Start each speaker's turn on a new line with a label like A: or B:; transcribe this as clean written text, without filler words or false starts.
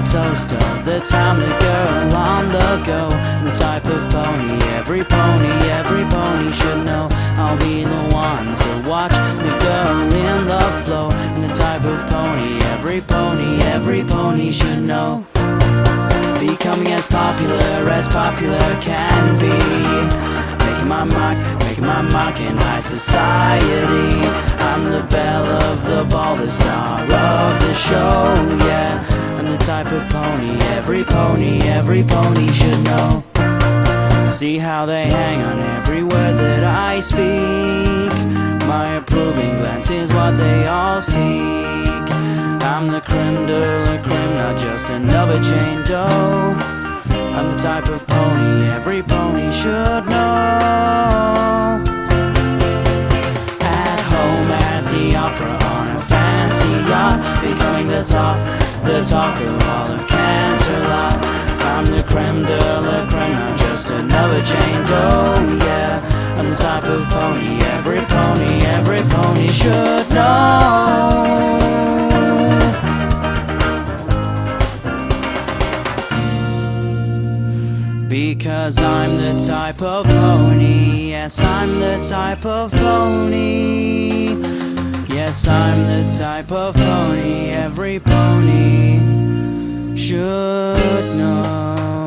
A: toast of the town, the girl on the go, and the type of pony every pony should know. I'll be the one to watch the girl in the flow, and the type of pony every pony should know. Becoming as popular can be, making my mark in high society. I'm the belle of the ball, the star of the show, yeah. I'm the type of pony every pony should know. See how they hang on every word that I speak. My approving glance is what they all seek. I'm the creme de la creme, not just another Jane Doe. I'm the type of pony every pony should know. At home, at the opera, on a fancy yacht, becoming the talk of all of Canterlot. I'm the creme de la creme, not just another Jane Doe, yeah. I'm the type of pony every pony should know. Because I'm the type of pony, yes, I'm the type of pony. Yes, I'm the type of pony every pony should know.